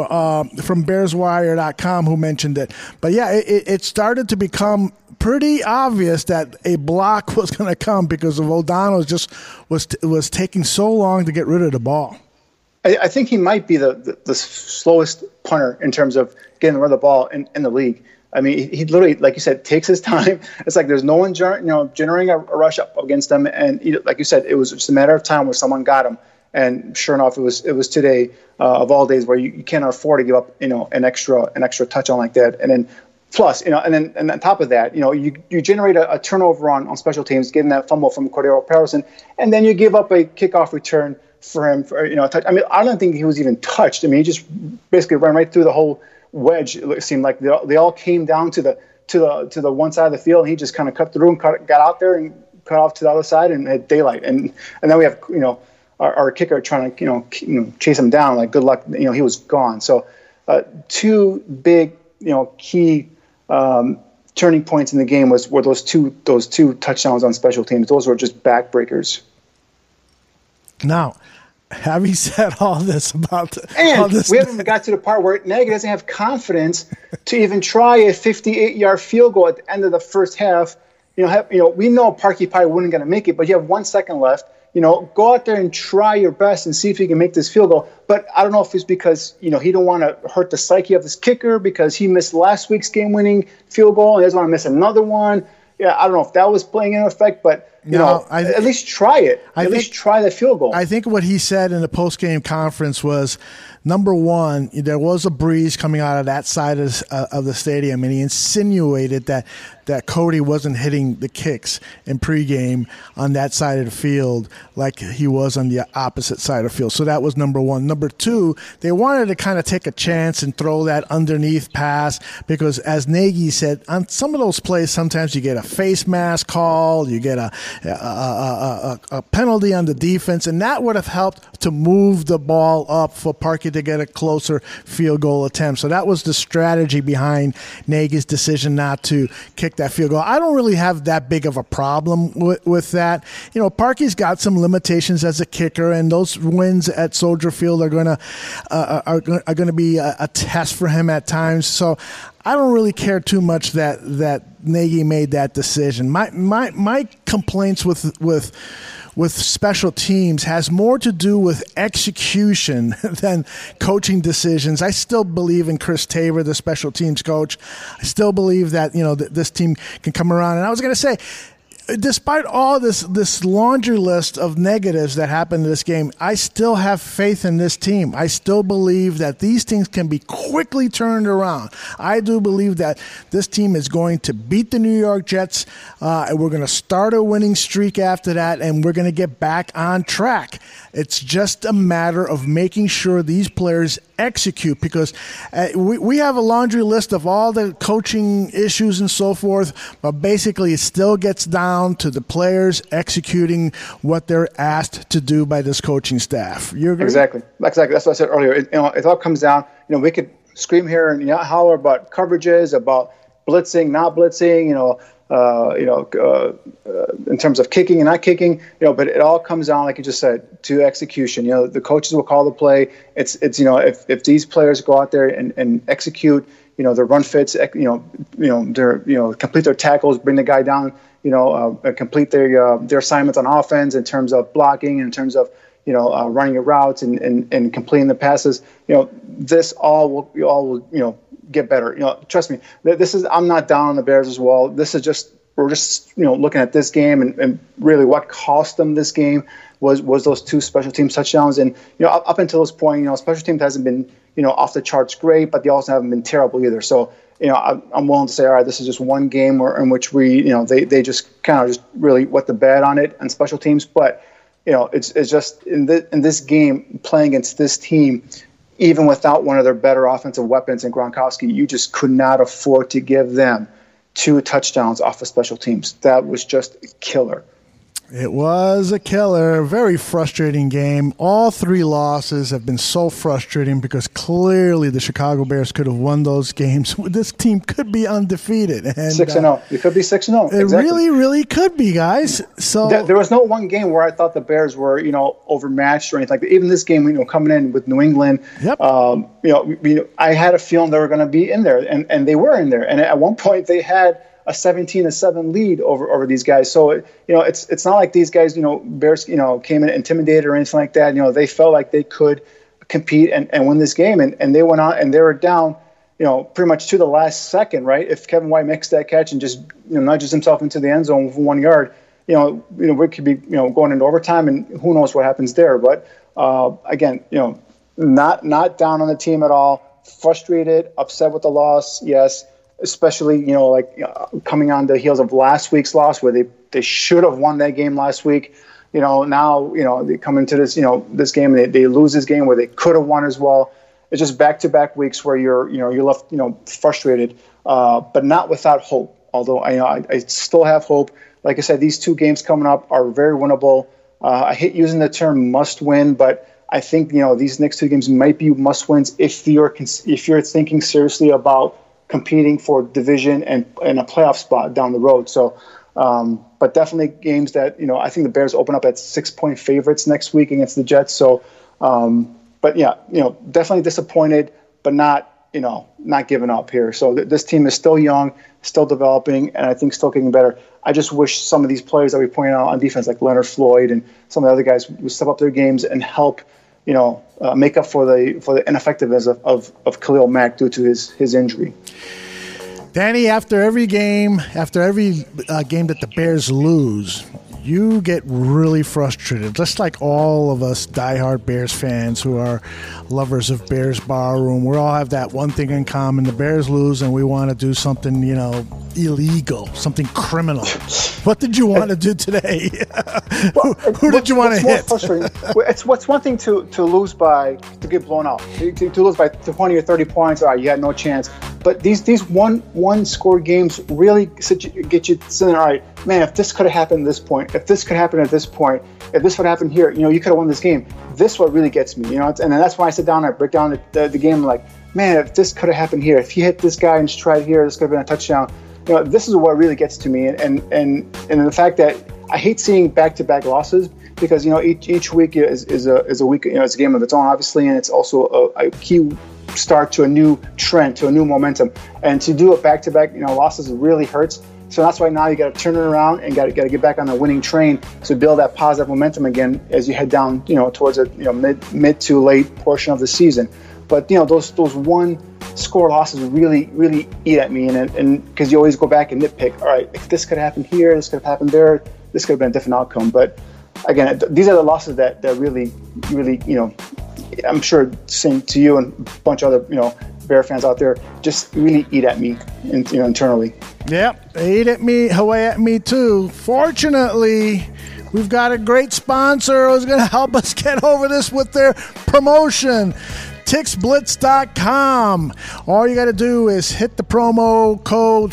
BearsWire.com who mentioned it. But yeah, it started to become pretty obvious that a block was going to come because of O'Donnell was taking so long to get rid of the ball. I think he might be the slowest punter in terms of getting rid of the ball in the league. I mean, he literally, like you said, takes his time. It's like there's no one generating a rush up against him, and like you said, it was just a matter of time where someone got him. And sure enough, it was today of all days where you can't afford to give up an extra touchdown like that. And then plus and on top of that, you generate a turnover on special teams, getting that fumble from Cordero Patterson, and then you give up a kickoff return for him for a touch. I mean, I don't think he was even touched. I mean, he just basically ran right through the whole wedge. It seemed like they all came down to the one side of the field, and he just kind of cut through and got out there and cut off to the other side and had daylight. And then we have our kicker trying to chase him down. Like, good luck. He was gone. So two big key turning points in the game were those two touchdowns on special teams. Those were just backbreakers. Now, having said all this about we haven't got to the part where Nagy doesn't have confidence to even try a 58-yard field goal at the end of the first half. We know Parky Pie wasn't going to make it, but you have 1 second left. Go out there and try your best and see if you can make this field goal. But I don't know if it's because, he don't want to hurt the psyche of this kicker because he missed last week's game-winning field goal and he doesn't want to miss another one. Yeah, I don't know if that was playing in effect, but at least try it. At least try the field goal. I think what he said in the post-game conference was, number one, there was a breeze coming out of that side of the stadium, and he insinuated that Cody wasn't hitting the kicks in pregame on that side of the field like he was on the opposite side of the field. So that was number one. Number two, they wanted to kind of take a chance and throw that underneath pass because, as Nagy said, on some of those plays, sometimes you get a face mask call, you get a penalty on the defense, and that would have helped to move the ball up for Parkey to get a closer field goal attempt. So that was the strategy behind Nagy's decision not to kick that field goal. I don't really have that big of a problem with that. You know, Parkey's got some limitations as a kicker, and those wins at Soldier Field are going to be a test for him at times. So I don't really care too much that Nagy made that decision. My complaints with special teams has more to do with execution than coaching decisions. I still believe in Chris Tabor, the special teams coach. I still believe that, you know, this team can come around. And I was going to say, despite all this laundry list of negatives that happened in this game, I still have faith in this team. I still believe that these things can be quickly turned around. I do believe that this team is going to beat the New York Jets, and we're going to start a winning streak after that, and we're going to get back on track. It's just a matter of making sure these players execute, because we have a laundry list of all the coaching issues and so forth, but basically it still gets down to the players executing what they're asked to do by this coaching staff. You agree? Exactly. That's what I said earlier. It all comes down, we could scream here and holler about coverages, about blitzing, not blitzing, in terms of kicking and not kicking, but it all comes down, like you just said, to execution. The coaches will call the play. It's if these players go out there and execute, their run fits, complete their tackles, bring the guy down, complete their assignments on offense in terms of blocking, in terms of running your routes and completing the passes. This all will get better. Trust me. I'm not down on the Bears as well. We're just looking at this game and really what cost them this game was those two special teams touchdowns. And up until this point, special teams hasn't been off the charts great, but they also haven't been terrible either. So I'm willing to say, all right, this is just one game in which they just kind of just really wet the bed on it on special teams. But it's just in this game, playing against this team, even without one of their better offensive weapons in Gronkowski, you just could not afford to give them 2 touchdowns off of special teams. That was just killer. It was a killer, very frustrating game. All 3 losses have been so frustrating because clearly the Chicago Bears could have won those games. This team could be undefeated. And 6-0. It could be 6-0. It exactly. Really, really could be, guys. So there was no one game where I thought the Bears were, overmatched or anything like that. Even this game, coming in with New England, yep. I had a feeling they were going to be in there, and they were in there. And at one point, they had a 17-7 lead over these guys. So, it's not like these guys, Bears, came in intimidated or anything like that. They felt like they could compete and win this game. And they went out and they were down, pretty much to the last second, right? If Kevin White makes that catch and just, nudges himself into the end zone for 1 yard, we could be, going into overtime and who knows what happens there. But, again, not down on the team at all, frustrated, upset with the loss. Yes. Especially, coming on the heels of last week's loss where they should have won that game last week. Now, they come into this, this game and they lose this game where they could have won as well. It's just back-to-back weeks where you're left, frustrated, but not without hope. Although I still have hope. Like I said, these 2 games coming up are very winnable. I hate using the term must win, but I think, these next 2 games might be must wins if you're thinking seriously about competing for division and a playoff spot down the road. So, but definitely games that, I think the Bears open up at 6-point favorites next week against the Jets. So, but yeah, definitely disappointed, but not giving up here. So this team is still young, still developing, and I think still getting better. I just wish some of these players that we pointed out on defense, like Leonard Floyd and some of the other guys, would step up their games and help, make up for the ineffectiveness of Khalil Mack due to his injury. Danny, after every game that the Bears lose, you get really frustrated, just like all of us diehard Bears fans who are lovers of Bears Barroom. We all have that one thing in common. The Bears lose and we want to do something, illegal, something criminal. What did you want to do today? Who did you want to hit? It's one thing to lose to get blown out, to lose by 20 or 30 points. All right, you had no chance. But these one score games really get you sitting, all right, man, if this could have happened at this point, if this could happen at this point, if this would happen here, you could have won this game. This is what really gets me, and that's why I sit down and I break down the game. I'm like, man, if this could have happened here, if he hit this guy in stride here, this could have been a touchdown. This is what really gets to me, and the fact that I hate seeing back-to-back losses because each week is a week, it's a game of its own, obviously, and it's also a key start to a new trend, to a new momentum. And to do a back-to-back, losses really hurts. So that's why now you got to turn it around and got to get back on the winning train to build that positive momentum again as you head down, towards a mid to late portion of the season. But those one score losses really, really eat at me, and because you always go back and nitpick. All right, if this could happen here, this could have happened there, this could have been a different outcome. But again, these are the losses that really, really, I'm sure same to you and a bunch of other Bear fans out there, just really eat at me internally. Yep, they eat at me, away at me too. Fortunately, we've got a great sponsor who's going to help us get over this with their promotion. TixBlitz.com. All you got to do is hit the promo code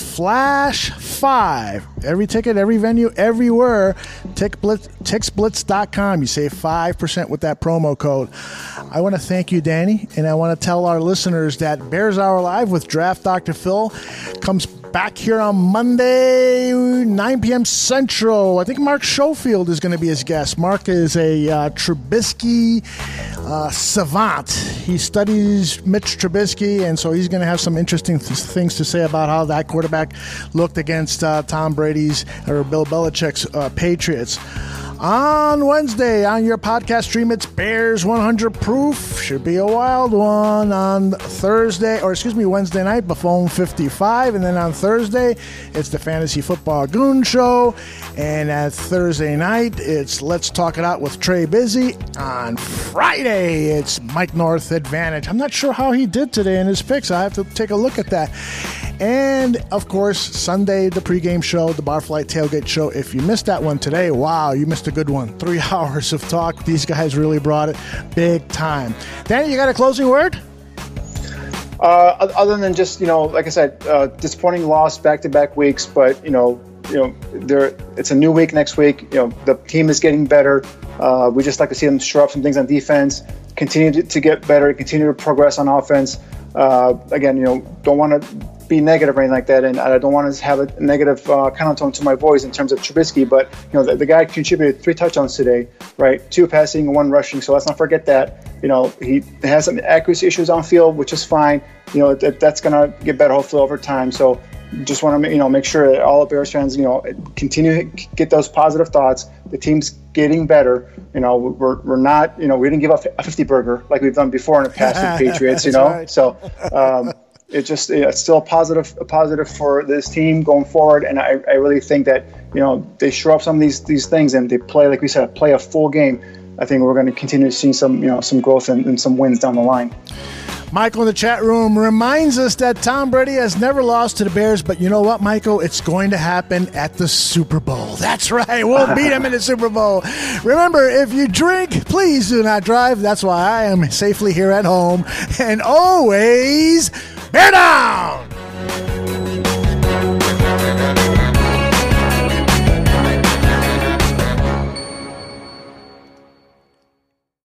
FLASH5. Every ticket, every venue, everywhere. TixBlitz.com. You save 5% with that promo code. I want to thank you, Danny, and I want to tell our listeners that Bears Hour Live with Draft Dr. Phil comes back here on Monday, 9 p.m. Central. I think Mark Schofield is going to be his guest. Mark is a Trubisky savant. He studies Mitch Trubisky, and so he's going to have some interesting things to say about how that quarterback looked against Tom Brady's or Bill Belichick's Patriots. On Wednesday, on your podcast stream, it's Bears 100 Proof. Should be a wild one. On Wednesday night, Buffon 55. And then on Thursday, it's the Fantasy Football Goon Show. And at Thursday night, it's Let's Talk It Out with Trey Busy. On Friday, it's Mike North Advantage. I'm not sure how he did today in his picks. I have to take a look at that. And, of course, Sunday, the pregame show, the Barfly Tailgate Show. If you missed that one today, wow, you missed a good one. 3 hours of talk. These guys really brought it big time. Danny, you got a closing word? Other than just, like I said, disappointing loss back-to-back weeks, but, it's a new week next week. The team is getting better. We just like to see them shore up some things on defense, continue to get better, continue to progress on offense. Again, don't want to be negative or anything like that, and I don't want to have a negative connotation to my voice in terms of Trubisky, but the guy contributed 3 touchdowns today, right? 2 passing and 1 rushing, so let's not forget that. He has some accuracy issues on field, which is fine. That's going to get better hopefully over time. So just want to make sure that all the Bears fans continue to get those positive thoughts. The team's getting better. We're not we didn't give up a 50 burger like we've done before in the past with the Patriots. Right. So. It's still a positive for this team going forward, and I really think that they shore up some of these things and they play, like we said, play a full game. I think we're going to continue to see some growth and some wins down the line. Michael in the chat room reminds us that Tom Brady has never lost to the Bears, but you know what, Michael? It's going to happen at the Super Bowl. That's right. We'll beat him in the Super Bowl. Remember, if you drink, please do not drive. That's why I am safely here at home. And always, bear down!